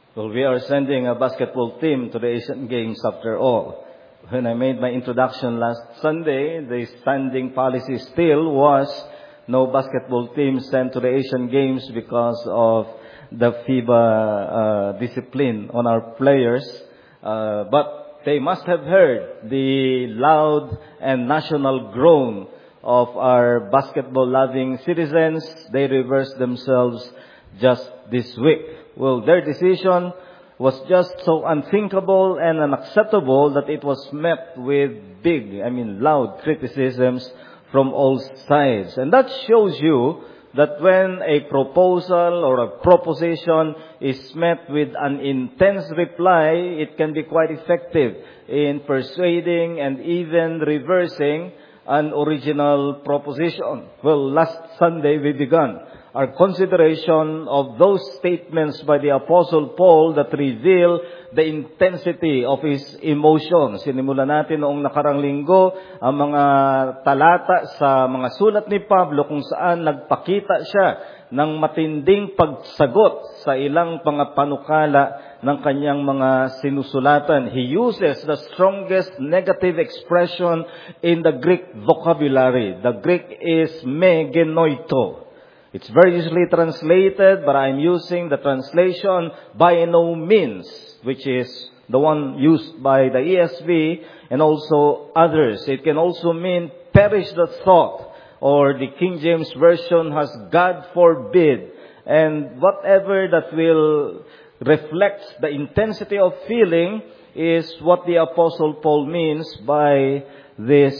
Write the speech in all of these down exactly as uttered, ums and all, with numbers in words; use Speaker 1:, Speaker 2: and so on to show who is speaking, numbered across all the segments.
Speaker 1: Well, we are sending a basketball team to the Asian Games after all. When I made my introduction last Sunday, the standing policy still was no basketball team sent to the Asian Games because of the FIBA uh, discipline on our players. Uh, but they must have heard the loud and national groan of our basketball-loving citizens. They reversed themselves just this week. Well, their decision was just so unthinkable and unacceptable that it was met with big, I mean loud criticisms from all sides. And that shows you that when a proposal or a proposition is met with an intense reply, it can be quite effective in persuading and even reversing an original proposition. Well, last Sunday we began our consideration of those statements by the Apostle Paul that reveal the intensity of his emotions. Sinimulan natin noong nakarang linggo ang mga talata sa mga sulat ni Pablo kung saan nagpakita siya ng matinding pagsagot sa ilang mga panukala ng kanyang mga sinusulatan. He uses the strongest negative expression in the Greek vocabulary. The Greek is me genoito. It's very easily translated, but I'm using the translation by no means, which is the one used by the E S V and also others. It can also mean perish the thought, or the King James Version has God forbid. And whatever that will reflect the intensity of feeling is what the Apostle Paul means by this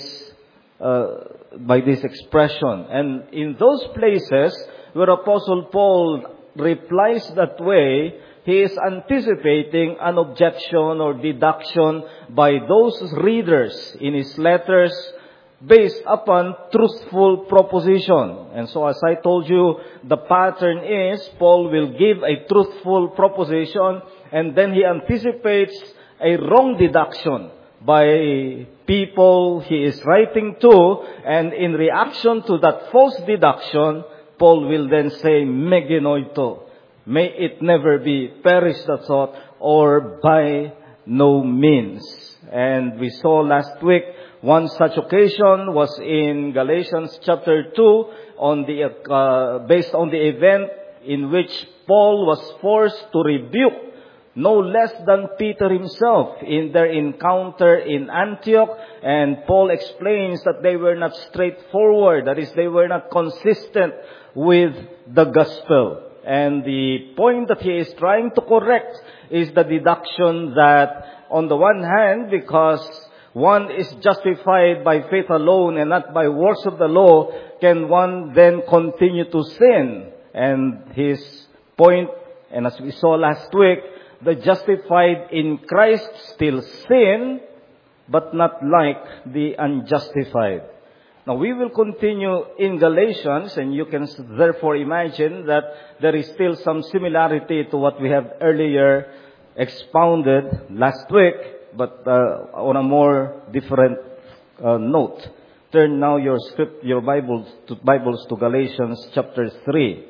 Speaker 1: uh, by this expression. And in those places where Apostle Paul replies that way, he is anticipating an objection or deduction by those readers in his letters based upon truthful proposition. And so as I told you, the pattern is Paul will give a truthful proposition and then he anticipates a wrong deduction by people he is writing to, and in reaction to that false deduction, Paul will then say, me genoito, may it never be, perish the thought, or by no means. And we saw last week, one such occasion was in Galatians chapter two, on the uh, based on the event in which Paul was forced to rebuke no less than Peter himself in their encounter in Antioch. And Paul explains that they were not straightforward. That is, they were not consistent with the gospel. And the point that he is trying to correct is the deduction that on the one hand, because one is justified by faith alone and not by works of the law, can one then continue to sin? And his point, and as we saw last week, the justified in Christ still sin, but not like the unjustified. Now, we will continue in Galatians, and you can therefore imagine that there is still some similarity to what we have earlier expounded last week, but uh, on a more different uh, note. Turn now your script, your Bibles to, Bibles to Galatians chapter three.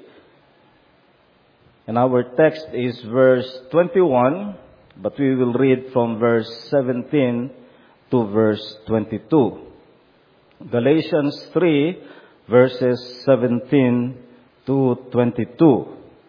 Speaker 1: And our text is verse twenty-one, but we will read from verse seventeen to verse twenty-two. Galatians three, verses seventeen to twenty-two.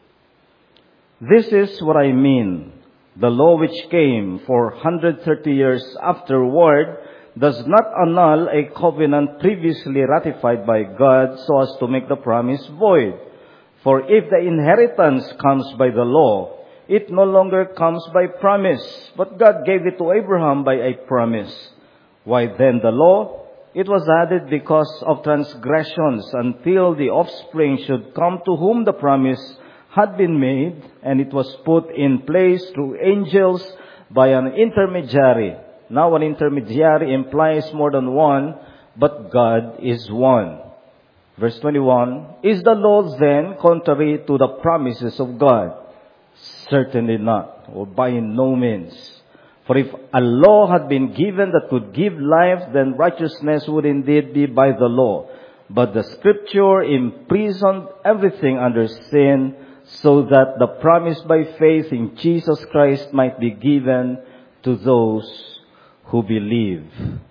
Speaker 1: This is what I mean. The law which came four hundred thirty years afterward does not annul a covenant previously ratified by God so as to make the promise void. For if the inheritance comes by the law, it no longer comes by promise, but God gave it to Abraham by a promise. Why then the law? It was added because of transgressions until the offspring should come to whom the promise had been made, and it was put in place through angels by an intermediary. Now an intermediary implies more than one, but God is one. Verse twenty-one, is the law then contrary to the promises of God? Certainly not, or by no means. For if a law had been given that could give life, then righteousness would indeed be by the law. But the Scripture imprisoned everything under sin, so that the promise by faith in Jesus Christ might be given to those who believe.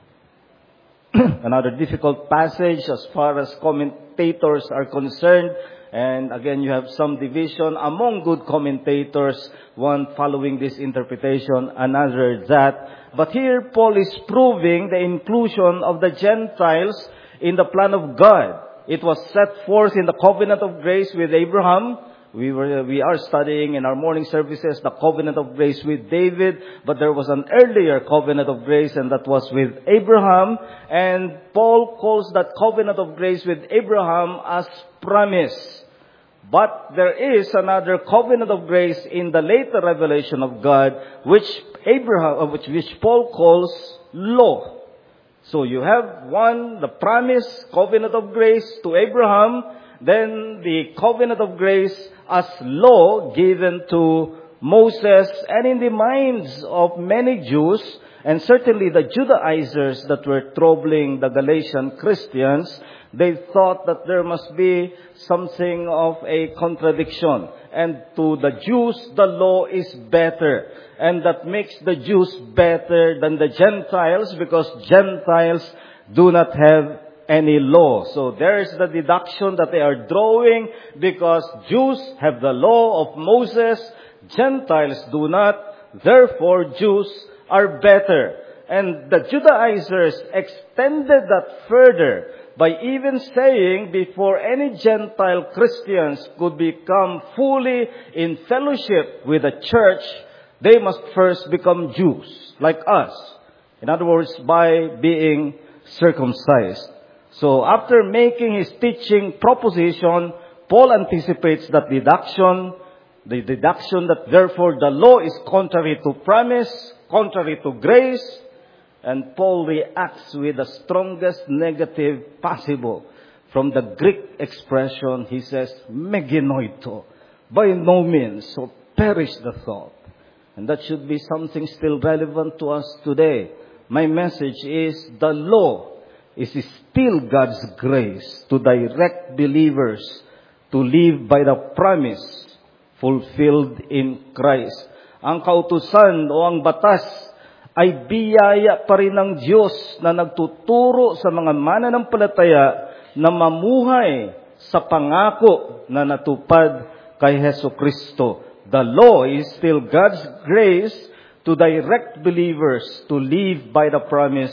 Speaker 1: Another difficult passage as far as commentators are concerned. And again, you have some division among good commentators, one following this interpretation, another that. But here Paul is proving the inclusion of the Gentiles in the plan of God. It was set forth in the covenant of grace with Abraham. We were, we are studying in our morning services the covenant of grace with David, but there was an earlier covenant of grace, and that was with Abraham. And Paul calls that covenant of grace with Abraham as promise. But there is another covenant of grace in the later revelation of God, which Abraham, which, which Paul calls law. So you have one, the promise, covenant of grace to Abraham, then the covenant of grace as law given to Moses, and in the minds of many Jews, and certainly the Judaizers that were troubling the Galatian Christians, they thought that there must be something of a contradiction. And to the Jews, the law is better. And that makes the Jews better than the Gentiles, because Gentiles do not have any law. So there is the deduction that they are drawing, because Jews have the law of Moses, Gentiles do not. Therefore, Jews are better. And the Judaizers extended that further by even saying before any Gentile Christians could become fully in fellowship with the church, they must first become Jews, like us. In other words, by being circumcised. So after making his teaching proposition, Paul anticipates that deduction, the deduction that therefore the law is contrary to promise, contrary to grace. And Paul reacts with the strongest negative possible. From the Greek expression, he says, megenoito. By no means, so perish the thought. And that should be something still relevant to us today. My message is, the law is still God's grace to direct believers to live by the promise fulfilled in Christ. Ang kautusan o ang batas ay biyaya pa rin ng Diyos na nagtuturo sa mga mananampalataya na mamuhay sa pangako na natupad kay Hesus Kristo. The law is still God's grace to direct believers to live by the promise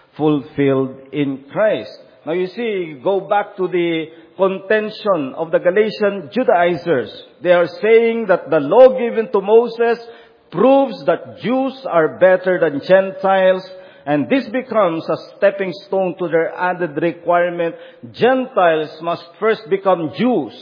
Speaker 1: fulfilled in Christ. Now you see, go back to the contention of the Galatian Judaizers. They are saying that the law given to Moses proves that Jews are better than Gentiles, and this becomes a stepping stone to their added requirement. Gentiles must first become Jews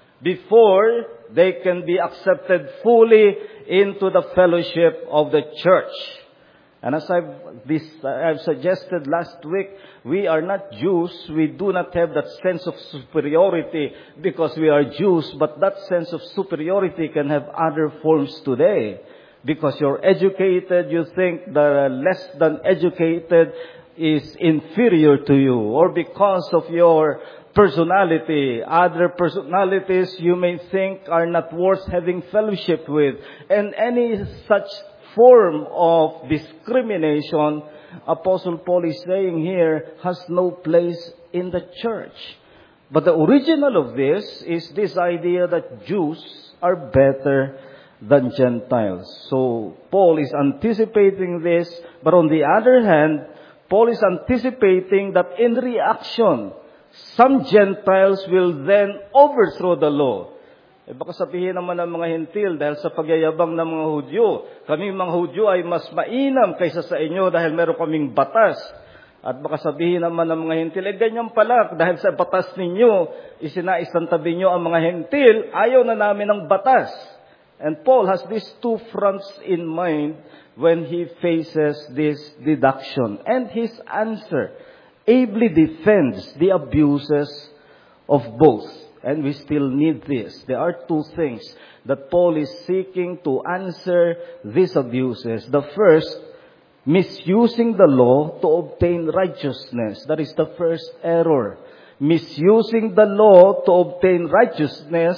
Speaker 1: before they can be accepted fully into the fellowship of the church. And as I've, this, I've suggested last week, we are not Jews. We do not have that sense of superiority because we are Jews, but that sense of superiority can have other forms today. Because you're educated, you think the less than educated is inferior to you. Or because of your personality, other personalities you may think are not worth having fellowship with. And any such form of discrimination, Apostle Paul is saying here, has no place in the church. But the original of this is this idea that Jews are better than Gentiles. So Paul is anticipating this, but on the other hand, Paul is anticipating that in reaction, some Gentiles will then overthrow the law. Eh baka sabihin naman ng mga Hentil, dahil sa pagyayabang ng mga Hudyo, kami mga Hudyo ay mas mainam kaysa sa inyo dahil meron kaming batas. At baka sabihin naman ng mga Hentil, eh ganyan pala, dahil sa batas ninyo, isinaistantabi nyo ang mga Hentil, ayaw na namin ng batas. And Paul has these two fronts in mind when he faces this deduction. And his answer ably defends the abuses of both. And we still need this. There are two things that Paul is seeking to answer these abuses. The first, misusing the law to obtain righteousness. That is the first error. Misusing the law to obtain righteousness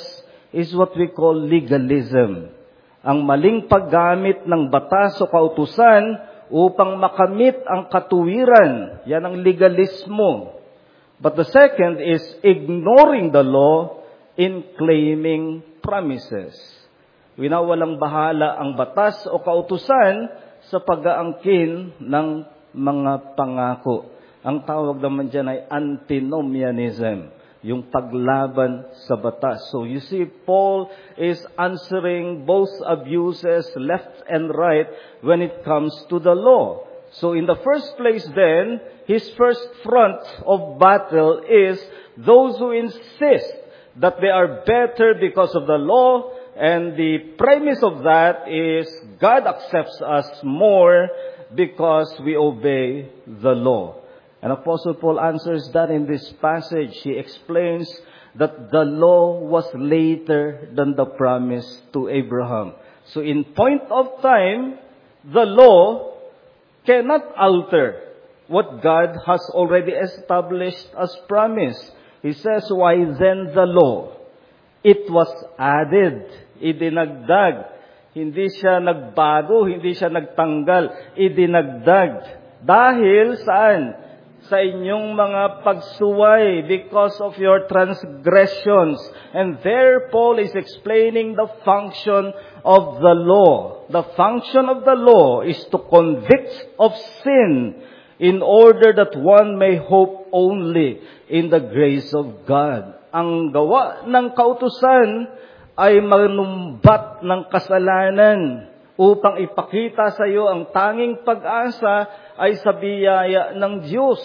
Speaker 1: is what we call legalism. Ang maling paggamit ng batas o kautusan upang makamit ang katuwiran. Yan ang legalismo. But the second is ignoring the law in claiming promises. Winawalang bahala ang batas o kautusan sa pag-aangkin ng mga pangako. Ang tawag naman dyan ay antinomianism, yung paglaban sa batas. So you see, Paul is answering both abuses left and right when it comes to the law. So in the first place then, his first front of battle is those who insist that they are better because of the law, and the premise of that is God accepts us more because we obey the law. And Apostle Paul answers that in this passage. He explains that the law was later than the promise to Abraham. So in point of time, the law cannot alter what God has already established as promise. He says, why then the law? It was added, idinagdag. Hindi siya nagbago, hindi siya nagtanggal, idinagdag. Dahil saan? Sa inyong mga pagsuway, because of your transgressions. And there Paul is explaining the function of the law. The function of the law is to convict of sin in order that one may hope only in the grace of God. Ang gawa ng kautusan ay manumbat ng kasalanan upang ipakita sa iyo ang tanging pag-asa ay sa biyaya ng Diyos.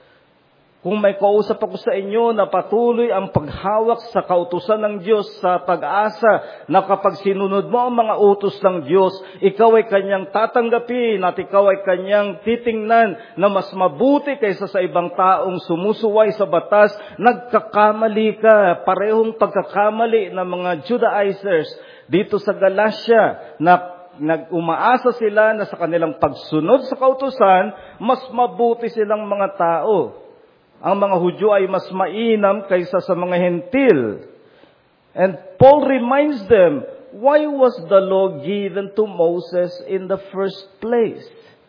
Speaker 1: Kung may kausap ako sa inyo na patuloy ang paghawak sa kautusan ng Diyos sa pag-asa na kapag sinunod mo ang mga utos ng Diyos, ikaw ay kanyang tatanggapin at ikaw ay kanyang titingnan na mas mabuti kaysa sa ibang taong sumusuway sa batas, nagkakamali ka. Parehong pagkakamali ng mga Judaizers dito sa Galatia na nag-umaasa sila na sa kanilang pagsunod sa kautusan, mas mabuti silang mga tao. Ang mga Hudyo ay mas mainam kaysa sa mga Hentil. And Paul reminds them, why was the law given to Moses in the first place?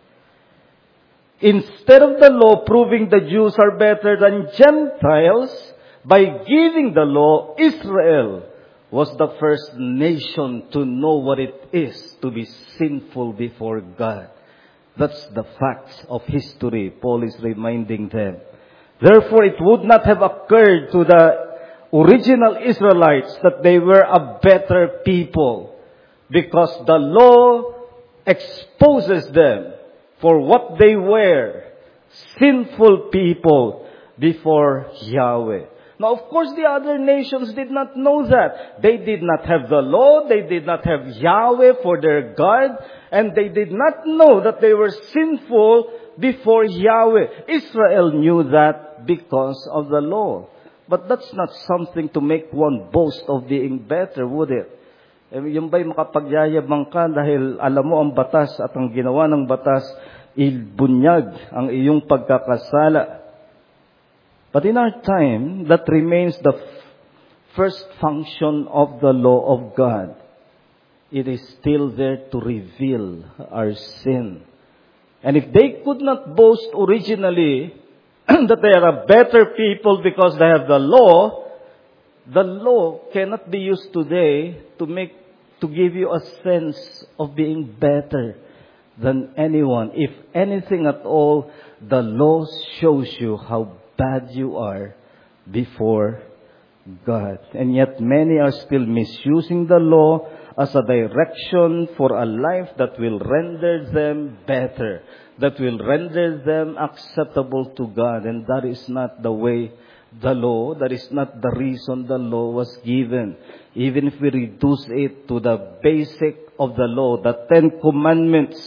Speaker 1: Instead of the law proving the Jews are better than Gentiles, by giving the law, Israel was the first nation to know what it is to be sinful before God. That's the facts of history. Paul is reminding them. Therefore, it would not have occurred to the original Israelites that they were a better people, because the law exposes them for what they were, sinful people before Yahweh. Now, of course, the other nations did not know that. They did not have the law. They did not have Yahweh for their God. And they did not know that they were sinful before Yahweh. Israel knew that because of the law. But that's not something to make one boast of being better, would it? Eh, yung ba'y makapagyayabang ka dahil alam mo ang batas at ang ginawa ng batas, ilbunyag ang iyong pagkakasala. But in our time, that remains the first function of the law of God. It is still there to reveal our sin. And if they could not boast originally that they are a better people because they have the law, the law cannot be used today to make, to give you a sense of being better than anyone. If anything at all, the law shows you how bad you are before God. And yet many are still misusing the law as a direction for a life that will render them better, that will render them acceptable to God. And that is not the way the law, that is not the reason the law was given. Even if we reduce it to the basic of the law, the Ten Commandments,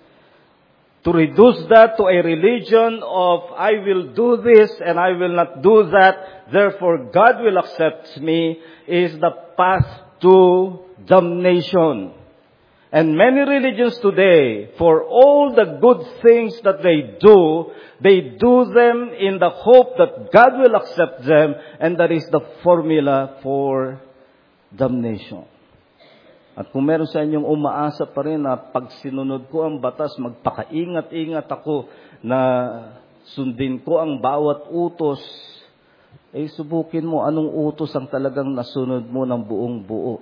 Speaker 1: to reduce that to a religion of, I will do this and I will not do that, therefore God will accept me, is the path to damnation. And many religions today, for all the good things that they do, they do them in the hope that God will accept them, and that is the formula for damnation. At kung meron sa inyong umaasa pa rin na pag sinunod ko ang batas, magpakaingat-ingat ako na sundin ko ang bawat utos, eh subukin mo anong utos ang talagang nasunod mo ng buong buo.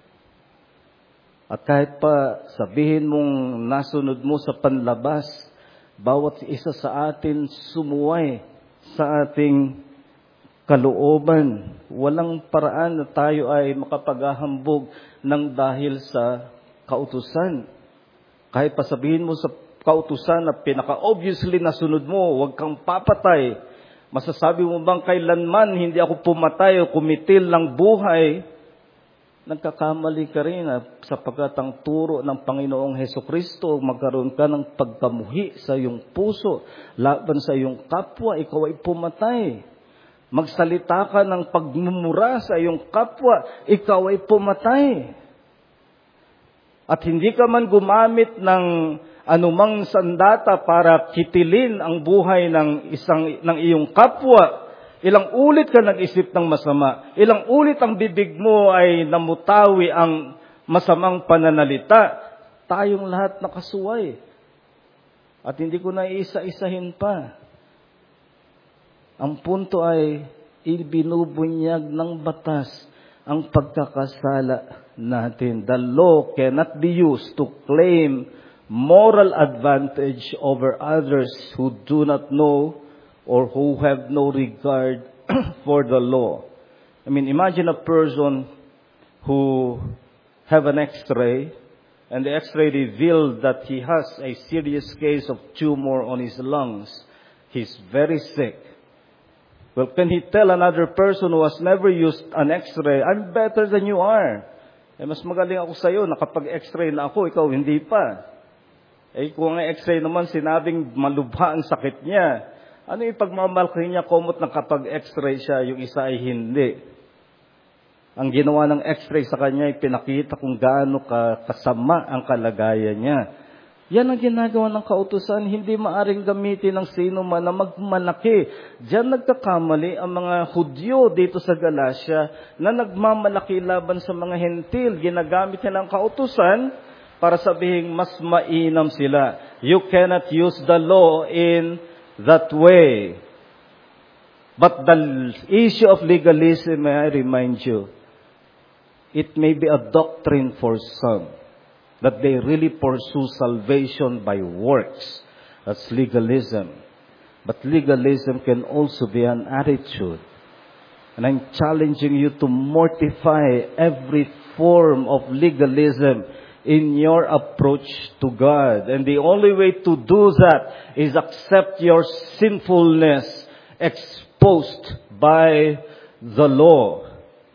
Speaker 1: At kahit pa sabihin mong nasunod mo sa panlabas, bawat isa sa atin sumuway sa ating kalooban. Walang paraan na tayo ay makapaghahambog ng dahil sa kautusan. Kahit pa sabihin mo sa kautusan na pinaka-obviously nasunod mo, huwag kang papatay. Masasabi mo bang kailanman hindi ako pumatay o kumitil ng buhay? Nagkakamali ka rin ah, sapagkat ang turo ng Panginoong Hesukristo, magkaroon ka ng pagkamuhi sa iyong puso, laban sa iyong kapwa, ikaw ay pumatay. Magsalita ka ng pagmumura sa iyong kapwa, ikaw ay pumatay. At hindi ka man gumamit ng anumang sandata para kitilin ang buhay ng isang ng iyong kapwa. Ilang ulit ka nag-isip ng masama. Ilang ulit ang bibig mo ay namutawi ang masamang pananalita. Tayong lahat nakasuway. At hindi ko na isa-isahin pa. Ang punto ay ibinubunyag ng batas ang pagkakasala natin. The law cannot be used to claim moral advantage over others who do not know or who have no regard for the law. I mean, imagine a person who have an x-ray, and the x-ray revealed that he has a serious case of tumor on his lungs. He's very sick. Well, can he tell another person who has never used an x-ray, I'm better than you are? Eh, mas magaling ako sa'yo, nakapag-x-ray na ako, ikaw hindi pa. Eh, kung ang x-ray naman sinabing malubha ang sakit niya, ano yung pagmamalaki niya, komot na kapag x-ray siya, yung isa ay hindi. Ang ginawa ng x-ray sa kanya ay pinakita kung gaano ka, kasama ang kalagayan niya. Yan ang ginagawa ng kautusan, hindi maaring gamitin ng sino man na magmalaki. Diyan nagkakamali ang mga Hudyo dito sa Galacia na nagmamalaki laban sa mga Hentil. Ginagamit nila ang kautusan para sabihin mas mainam sila. You cannot use the law in that way. But the issue of legalism, may I remind you, it may be a doctrine for some, that they really pursue salvation by works. That's legalism. But legalism can also be an attitude. And I'm challenging you to mortify every form of legalism in your approach to God. And the only way to do that is accept your sinfulness exposed by the law.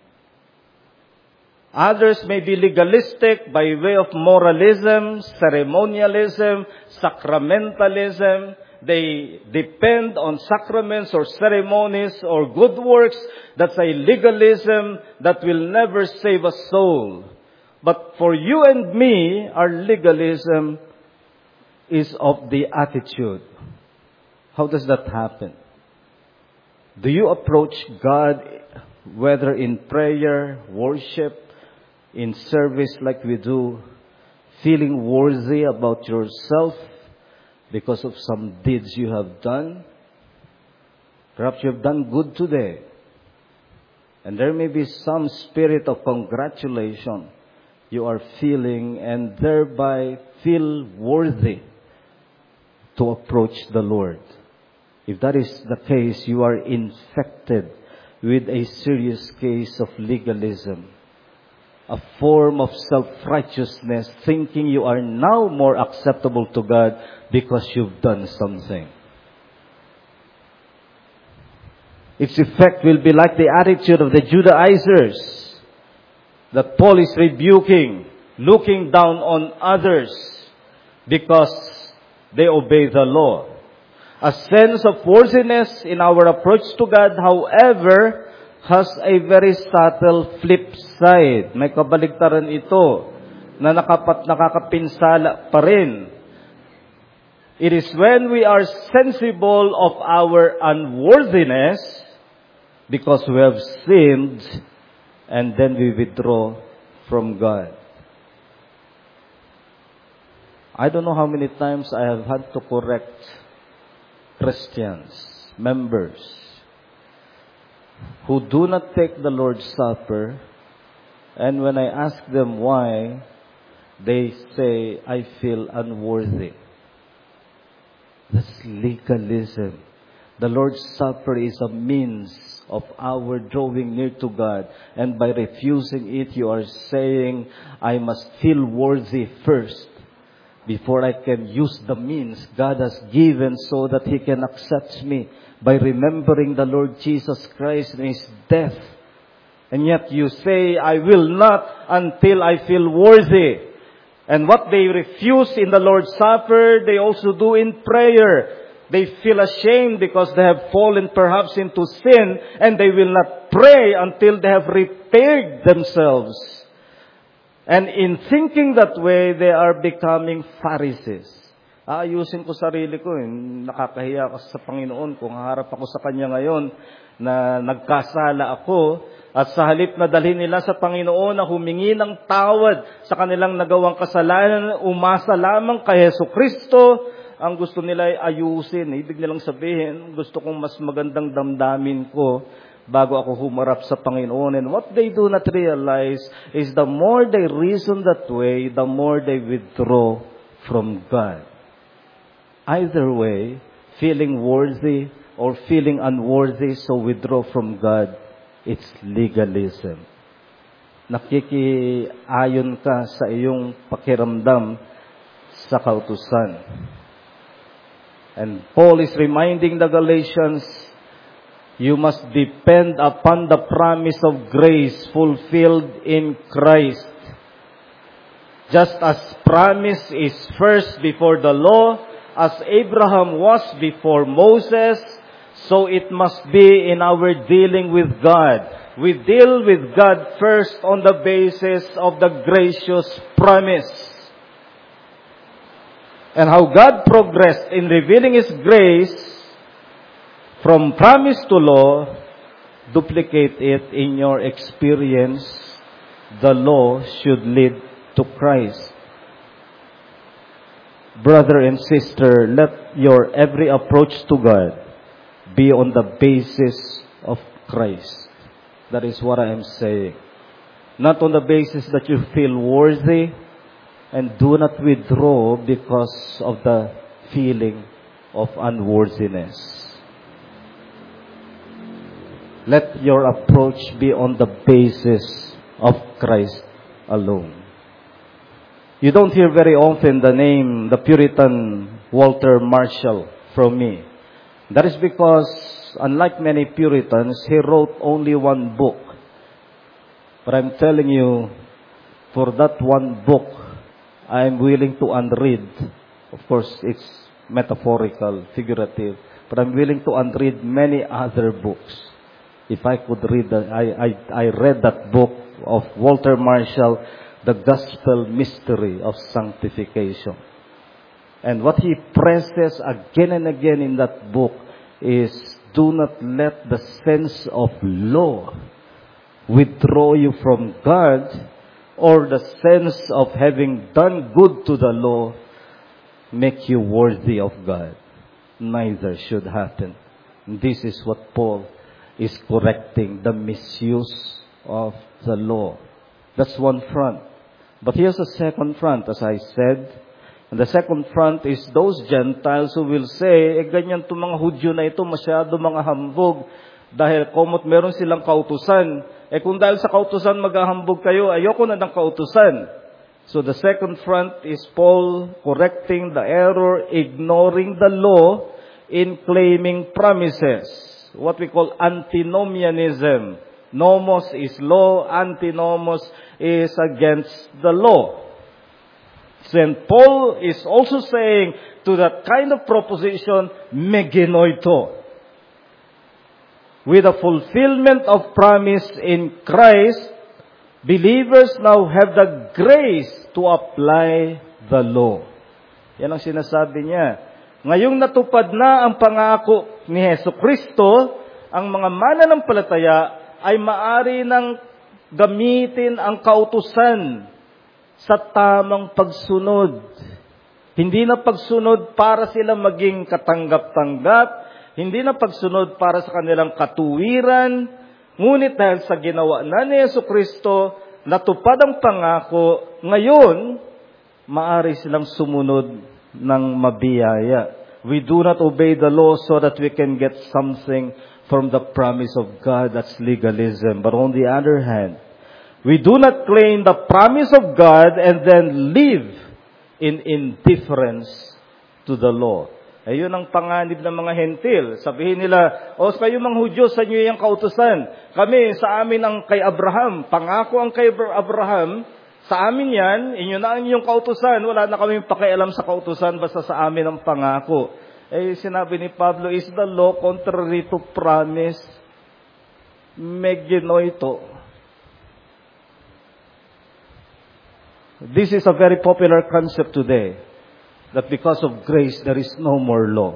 Speaker 1: Others may be legalistic by way of moralism, ceremonialism, sacramentalism. They depend on sacraments or ceremonies or good works. That's a legalism that will never save a soul. But for you and me, our legalism is of the attitude. How does that happen? Do you approach God, whether in prayer, worship, in service like we do, feeling worthy about yourself because of some deeds you have done? Perhaps you have done good today. And there may be some spirit of congratulation you are feeling, and thereby feel worthy to approach the Lord. If that is the case, you are infected with a serious case of legalism, a form of self-righteousness, thinking you are now more acceptable to God because you've done something. Its effect will be like the attitude of the Judaizers that Paul is rebuking, looking down on others because they obey the law. A sense of worthiness in our approach to God, however, has a very subtle flip side. May kabaligtaran ito na nakapat, nakakapinsala pa rin. It is when we are sensible of our unworthiness because we have sinned and then we withdraw from God. I don't know how many times I have had to correct Christians, members, who do not take the Lord's Supper, and when I ask them why, they say, I feel unworthy. That's legalism. The Lord's Supper is a means of our drawing near to God. And by refusing it, you are saying, I must feel worthy first before I can use the means God has given so that He can accept me by remembering the Lord Jesus Christ and His death. And yet you say, I will not until I feel worthy. And what they refuse in the Lord's Supper, they also do in prayer. They feel ashamed because they have fallen perhaps into sin, and they will not pray until they have repaired themselves. And in thinking that way, they are becoming Pharisees. Aayusin ko sarili ko. Eh. Nakakahiya ako sa Panginoon kung haharap ako sa Kanya ngayon na nagkasala ako. At sa halip na dalhin nila sa Panginoon na humingi ng tawad sa kanilang nagawang kasalanan, umasa lamang kay Hesus Kristo, ang gusto nila ay ayusin. Ibig nilang sabihin, gusto kong mas magandang damdamin ko bago ako humarap sa Panginoon. And what they do not realize is the more they reason that way, the more they withdraw from God. Either way, feeling worthy or feeling unworthy, so withdraw from God, it's legalism. Nakikiayon ka sa iyong pakiramdam sa kautusan. And Paul is reminding the Galatians, you must depend upon the promise of grace fulfilled in Christ. Just as promise is first before the law, as Abraham was before Moses, so it must be in our dealing with God. We deal with God first on the basis of the gracious promise. And how God progressed in revealing His grace from promise to law, duplicate it in your experience. The law should lead to Christ. Brother and sister, let your every approach to God be on the basis of Christ. That is what I am saying. Not on the basis that you feel worthy, and do not withdraw because of the feeling of unworthiness. Let your approach be on the basis of Christ alone. You don't hear very often the name, the Puritan Walter Marshall from me. That is because, unlike many Puritans, he wrote only one book. But I'm telling you, for that one book, I am willing to unread. Of course, it's metaphorical, figurative. But I'm willing to unread many other books. If I could read, the, I, I, I read that book of Walter Marshall, The Gospel Mystery of Sanctification. And what he presses again and again in that book is, do not let the sense of law withdraw you from God, or the sense of having done good to the law make you worthy of God. Neither should happen. This is what Paul is correcting, the misuse of the law. That's one front. But here's the second front, as I said. And the second front is those Gentiles who will say, eh ganyan itong mga Hudyo na ito, masyado mga hambog. Dahil komot meron silang kautusan. Eh kung dahil sa kautusan maghahambog kayo, ayoko na ng kautusan. So the second front is Paul correcting the error, ignoring the law in claiming promises. What we call antinomianism. Nomos is law, antinomos is against the law. Saint Paul is also saying to that kind of proposition, megenoito. With the fulfillment of promise in Christ, believers now have the grace to apply the law. Yan ang sinasabi niya. Ngayong natupad na ang pangako ni Hesus Kristo, ang mga mananampalataya ay maari ng gamitin ang kautusan sa tamang pagsunod. Hindi na pagsunod para sila maging katanggap-tanggap, hindi na pagsunod para sa kanilang katuwiran, ngunit dahil sa ginawa na ni Jesucristo, natupad ang pangako, ngayon, maari silang sumunod ng mabiyaya. We do not obey the law so that we can get something from the promise of God. That's legalism. But on the other hand, we do not claim the promise of God and then live in indifference to the law. Ayun ang panganib ng mga hentil. Sabihin nila, o kayo mga Hudyo, sa inyo yung kautusan. Kami, sa amin ang kay Abraham. Pangako ang kay Abraham. Sa amin yan, inyo na ang inyong kautusan. Wala na kaming pakialam sa kautusan, basta sa amin ang pangako. Eh, sinabi ni Pablo, is the law contrary to promise? Meginoito. This is a very popular concept today. That because of grace, there is no more law.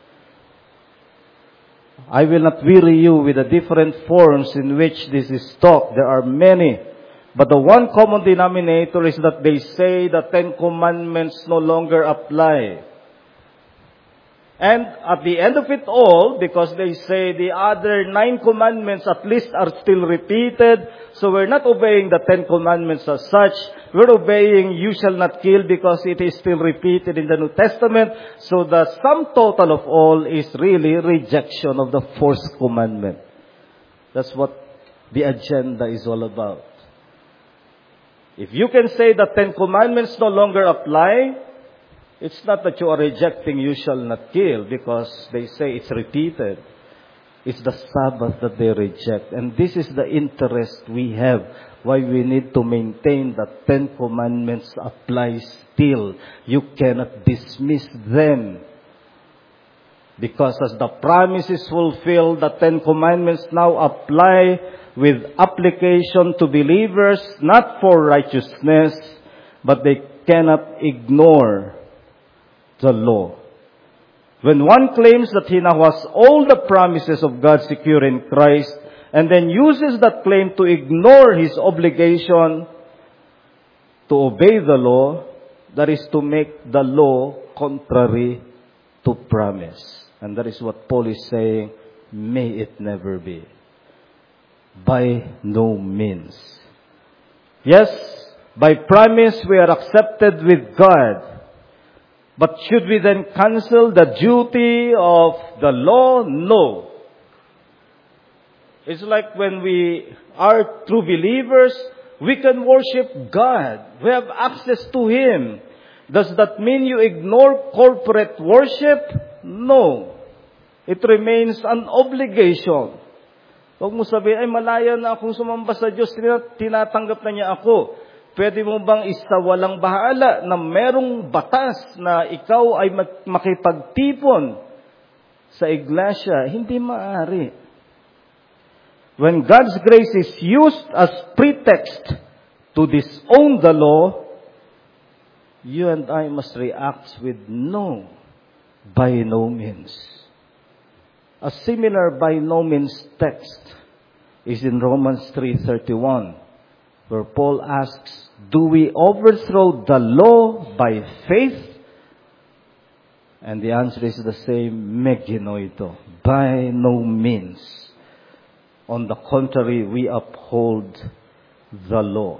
Speaker 1: I will not weary you with the different forms in which this is taught. There are many. But the one common denominator is that they say the Ten Commandments no longer apply. And at the end of it all, because they say the other nine commandments at least are still repeated, so we're not obeying the Ten Commandments as such. We're obeying you shall not kill because it is still repeated in the New Testament. So the sum total of all is really rejection of the fourth commandment. That's what the agenda is all about. If you can say the Ten Commandments no longer apply, it's not that you are rejecting you shall not kill because they say it's repeated. It's the Sabbath that they reject. And this is the interest we have. Why we need to maintain that Ten Commandments apply still. You cannot dismiss them. Because as the promise is fulfilled, the Ten Commandments now apply with application to believers, not for righteousness, but they cannot ignore the law. When one claims that he now has all the promises of God secure in Christ, and then uses that claim to ignore his obligation to obey the law, that is to make the law contrary to promise. And that is what Paul is saying, may it never be. By no means. Yes, by promise we are accepted with God. But should we then cancel the duty of the law? No. It's like when we are true believers, we can worship God. We have access to Him. Does that mean you ignore corporate worship? No. It remains an obligation. Huwag mo sabihin, ay malaya na akong sumamba sa Diyos, tinatanggap na niya ako. Pwede mo bang isawalang bahala na merong batas na ikaw ay makipagtipon sa iglesia? Hindi maaari. When God's grace is used as pretext to disown the law, you and I must react with no, by no means. A similar by no means text is in Romans three thirty-one. Where Paul asks, do we overthrow the law by faith? And the answer is the same, meginoito, by no means. On the contrary, we uphold the law.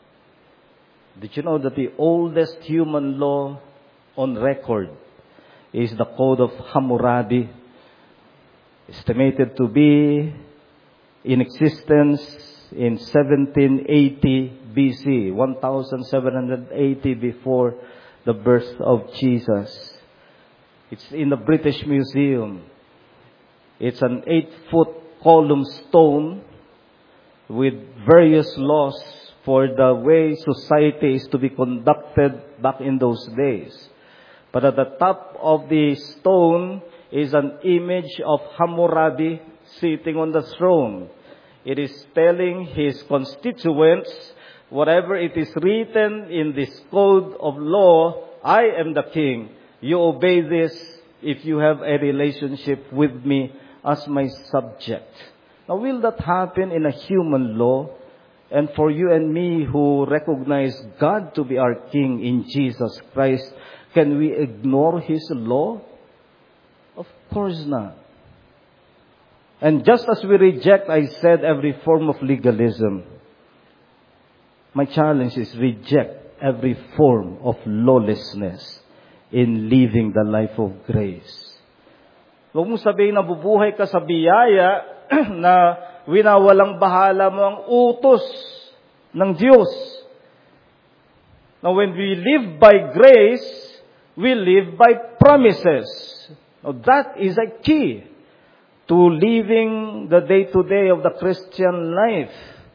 Speaker 1: Did you know that the oldest human law on record is the Code of Hammurabi, estimated to be in existence in seventeen eighty B C, seventeen eighty before the birth of Jesus. It's in the British Museum. It's an eight-foot column stone with various laws for the way society is to be conducted back in those days. But at the top of the stone is an image of Hammurabi sitting on the throne. It is telling his constituents, whatever it is written in this code of law, I am the king. You obey this if you have a relationship with me as my subject. Now, will that happen in a human law? And for you and me who recognize God to be our King in Jesus Christ, can we ignore His law? Of course not. And just as we reject, I said, every form of legalism, my challenge is reject every form of lawlessness in living the life of grace. Huwag mo sabihin na bubuhay ka sa biyaya na winawalang bahala mo ang utos ng Diyos. Now, when we live by grace, we live by promises. Now, that is a key to living the day-to-day of the Christian life.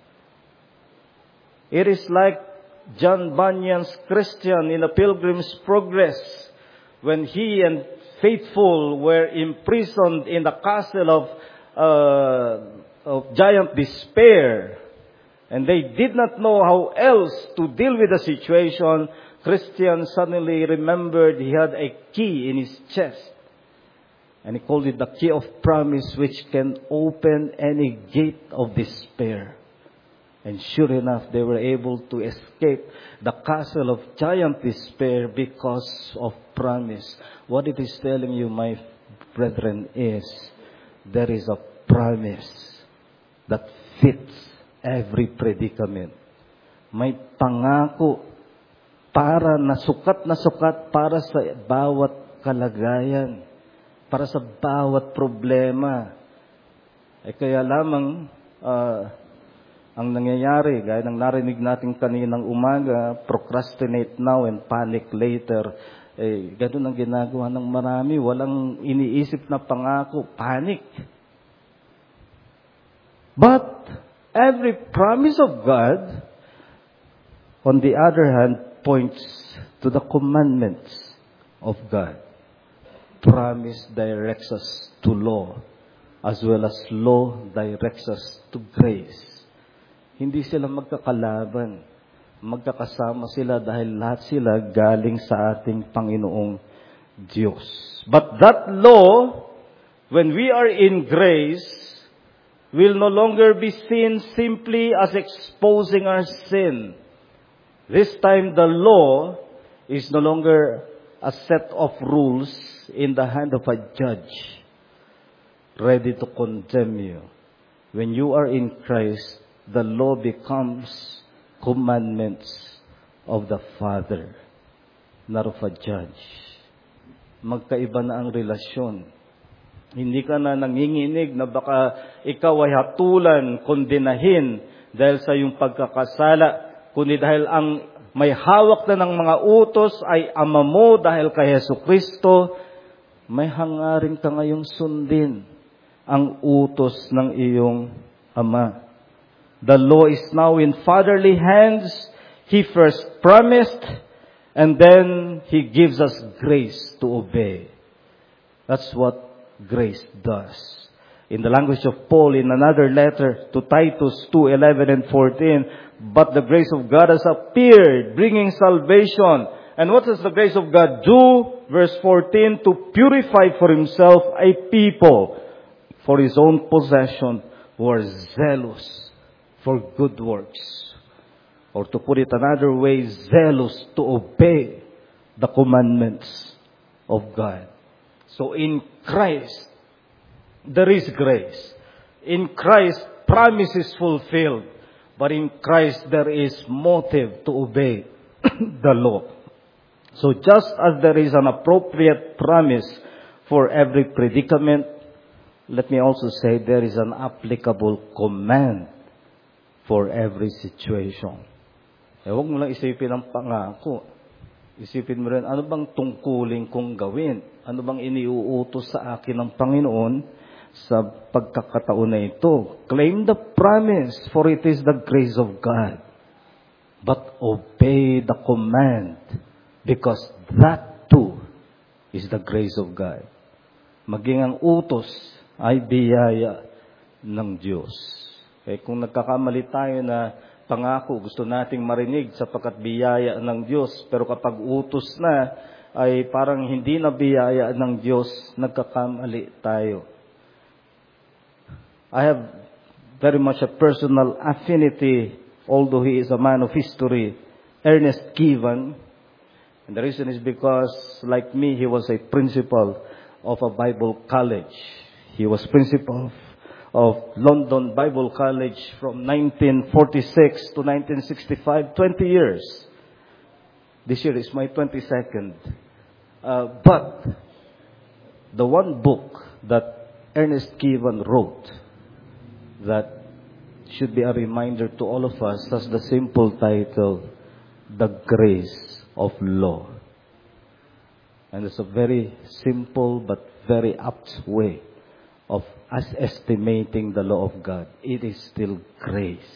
Speaker 1: It is like John Bunyan's Christian in the Pilgrim's Progress, when he and faithful were imprisoned in the castle of, uh, of giant despair, and they did not know how else to deal with the situation. Christian suddenly remembered he had a key in his chest, and he called it the key of promise, which can open any gate of despair. And sure enough, they were able to escape the castle of giant despair because of promise. What it is telling you, my brethren, is there is a promise that fits every predicament. May pangako para na sukat na sukat para sa bawat kalagayan, para sa bawat problema. Eh kaya lamang, uh, ang nangyayari, gaya ng narinig natin kaninang umaga, procrastinate now and panic later. Eh, ganun ang ginagawa ng marami. Walang iniisip na pangako, panic. But every promise of God, on the other hand, points to the commandments of God. Promise directs us to law, as well as law directs us to grace. Hindi sila magkakalaban. Magkakasama sila dahil lahat sila galing sa ating Panginoong Diyos. But that law, when we are in grace, will no longer be seen simply as exposing our sin. This time the law is no longer a set of rules in the hand of a judge ready to condemn you. When you are in Christ, the law becomes commandments of the Father, not of a judge. Magkaiba na ang relasyon. Hindi ka na nanginginig na baka ikaw ay hatulan, kondenahin dahil sa iyong pagkakasala, kundi dahil ang may hawak na ng mga utos ay ama mo dahil kay Jesucristo, may hangarin ka ngayong sundin ang utos ng iyong ama. The law is now in fatherly hands. He first promised, and then He gives us grace to obey. That's what grace does. In the language of Paul, in another letter to Titus two, eleven and fourteen, but the grace of God has appeared, bringing salvation. And what does the grace of God do? Verse fourteen, to purify for Himself a people for His own possession who are zealous for good works. Or to put it another way, zealous to obey the commandments of God. So in Christ, there is grace. In Christ, promise is fulfilled. But in Christ, there is motive to obey the law. So just as there is an appropriate promise for every predicament, let me also say there is an applicable command for every situation. Eh, huwag mo lang isipin ang pangako. Isipin mo rin, ano bang tungkulin kong gawin? Ano bang iniuutos sa akin ng Panginoon sa pagkakataon na ito? Claim the promise, for it is the grace of God. But obey the command, because that too is the grace of God. Maging ang utos ay biyaya ng Diyos. Eh, kung nagkakamali tayo na pangako, gusto nating marinig sapagkat biyaya ng Diyos, pero kapag utos na, ay parang hindi na biyaya ng Diyos, nagkakamali tayo. I have very much a personal affinity although he is a man of history, Ernest Kivan. And the reason is because, like me, he was a principal of a Bible college. He was principal of London Bible College from nineteen forty-six to nineteen sixty-five, twenty years. This year is my twenty-second. Uh, but the one book that Ernest Kivan wrote that should be a reminder to all of us has the simple title, The Grace of Law. And it's a very simple but very apt way of us estimating the law of God. It is still grace.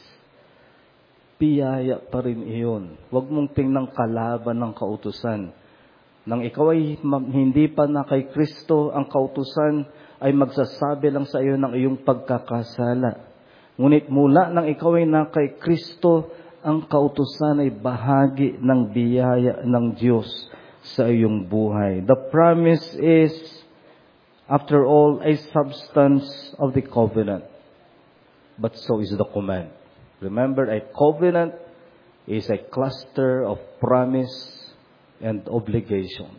Speaker 1: Biyaya pa rin iyon. Huwag mong tingnan kalaban ng kautusan. Nang ikaw ay hindi pa na kay Kristo, ang kautusan ay magsasabi lang sa iyo ng iyong pagkakasala. Ngunit mula nang ikaw ay na kay Kristo, ang kautusan ay bahagi ng biyaya ng Diyos sa iyong buhay. The promise is, after all, a substance of the covenant. But so is the command. Remember, a covenant is a cluster of promise and obligations.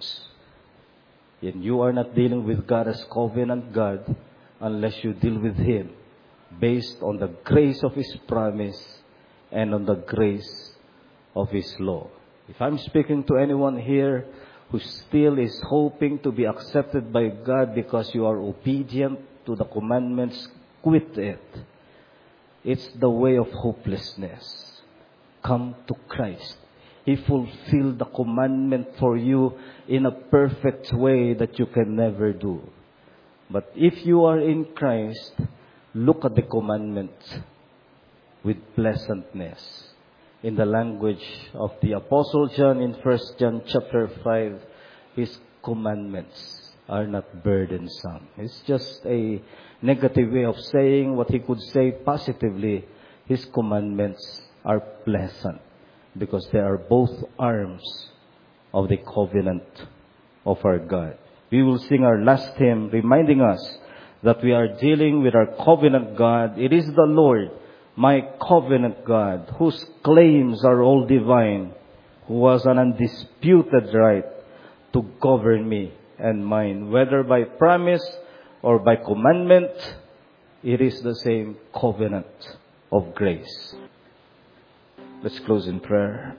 Speaker 1: And you are not dealing with God as covenant God unless you deal with Him based on the grace of His promise and on the grace of His law. If I'm speaking to anyone here who still is hoping to be accepted by God because you are obedient to the commandments, quit it. It's the way of hopelessness. Come to Christ. He fulfilled the commandment for you in a perfect way that you can never do. But if you are in Christ, look at the commandments with pleasantness. In the language of the Apostle John in First John chapter five, his commandments are not burdensome. It's just a negative way of saying what he could say positively. His commandments are pleasant because they are both arms of the covenant of our God. We will sing our last hymn reminding us that we are dealing with our covenant God. It is the Lord, my covenant God, whose claims are all divine, who has an undisputed right to govern me and mine. Whether by promise or by commandment, it is the same covenant of grace. Let's close in prayer.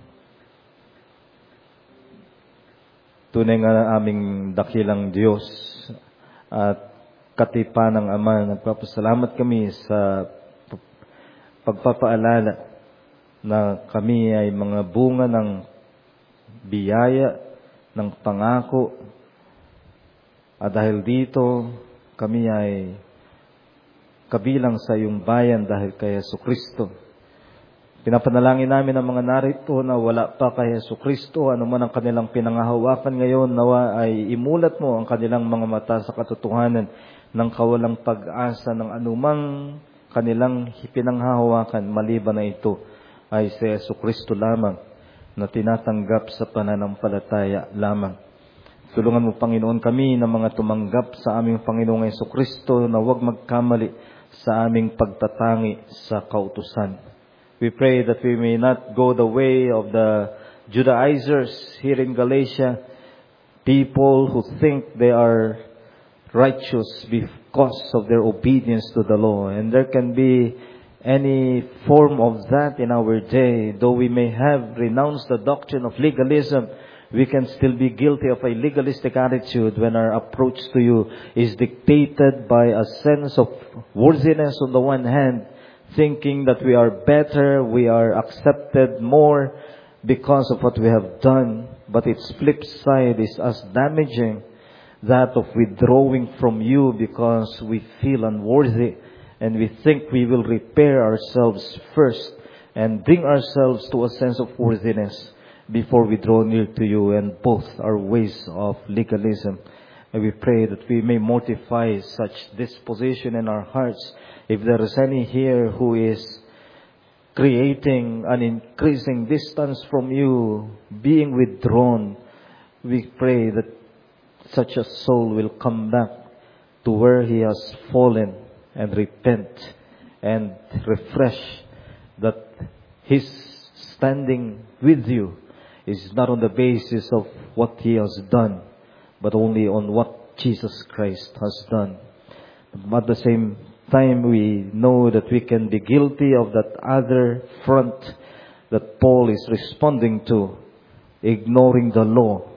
Speaker 1: Tunay nga aming dakilang Diyos at katipan ng Ama, nagpapasalamat kami sa pagpapaalala na kami ay mga bunga ng biyaya, ng pangako. At dahil dito, kami ay kabilang sa iyong bayan dahil kay Jesucristo. Pinapanalangin namin ang mga narito na wala pa kay Jesucristo, anuman ang kanilang pinangahawakan ngayon, nawa ay imulat mo ang kanilang mga mata sa katotohanan ng kawalang pag-asa ng anumang kanilang pinanghahawakan, maliban na ito ay si Jesucristo lamang na tinatanggap sa pananampalataya lamang. Tulungan mo, Panginoon, kami na mga tumanggap sa aming Panginoong Jesucristo na huwag magkamali sa aming pagtatangi sa kautusan. We pray that we may not go the way of the Judaizers here in Galatia, people who think they are righteous because of their obedience to the law. And there can be any form of that in our day. Though we may have renounced the doctrine of legalism, we can still be guilty of a legalistic attitude when our approach to you is dictated by a sense of worthiness on the one hand, thinking that we are better, we are accepted more because of what we have done. But its flip side is as damaging, that of withdrawing from you because we feel unworthy and we think we will repair ourselves first and bring ourselves to a sense of worthiness before we draw near to you, and both are ways of legalism. And we pray that we may mortify such disposition in our hearts. If there is any here who is creating an increasing distance from you, being withdrawn, we pray that such a soul will come back to where he has fallen and repent and refresh that
Speaker 2: His standing with you is not on the basis of what He has done, but only on what Jesus Christ has done. But at the same time, we know that we can be guilty of that other front that Paul is responding to, ignoring the law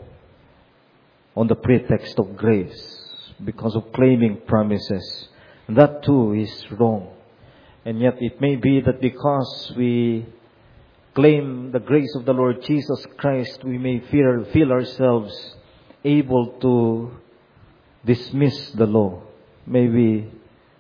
Speaker 2: on the pretext of grace because of claiming promises. And that too is wrong. And yet it may be that because we claim the grace of the Lord Jesus Christ, we may feel, feel ourselves able to dismiss the law. May we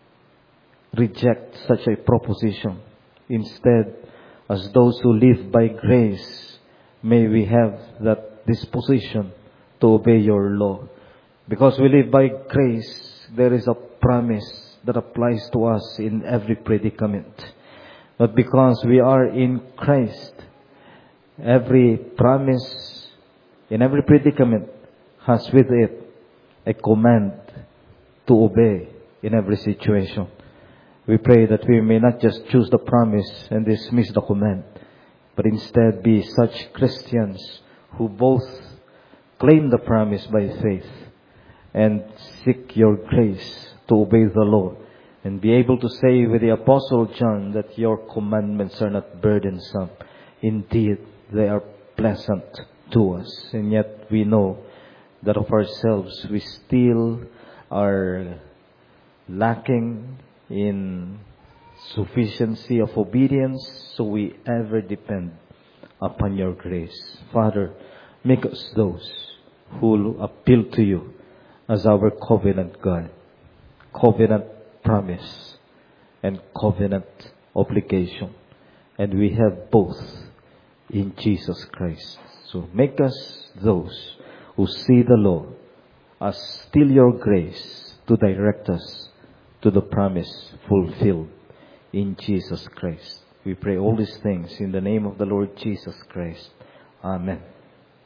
Speaker 2: reject such a proposition. Instead, as those who live by grace, may we have that disposition to obey your law. Because we live by grace, there is a promise that applies to us in every predicament. But because we are in Christ, every promise in every predicament has with it a command to obey in every situation. We pray that we may not just choose the promise and dismiss the command, but instead be such Christians who both claim the promise by faith and seek your grace to obey the law, and be able to say with the Apostle John that your commandments are not burdensome. Indeed, they are pleasant to us. And yet we know that of ourselves we still are lacking in sufficiency of obedience, so we ever depend upon your grace. Father, make us those who will appeal to you as our covenant God, covenant promise, and covenant obligation. And we have both in Jesus Christ. So make us those who see the law as still your grace to direct us to the promise fulfilled in Jesus Christ. We pray all these things in the name of the Lord Jesus Christ. Amen.